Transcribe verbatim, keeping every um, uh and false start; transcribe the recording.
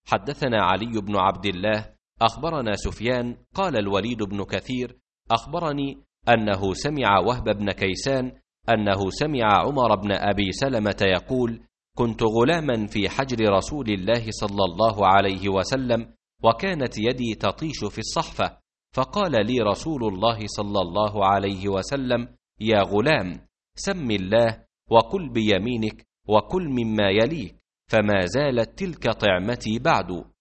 حدثنا علي بن عبد الله أخبرنا سفيان قال الوليد بن كثير أخبرني أنه سمع وهب بن كيسان أنه سمع عمر بن أبي سلمة يقول: كنت غلاما في حجر رسول الله صلى الله عليه وسلم، وكانت يدي تطيش في الصحفة، فقال لي رسول الله صلى الله عليه وسلم: يا غلام، سم الله وكل بيمينك وكل مما يليك، فما زالت تلك طعمتي بعد.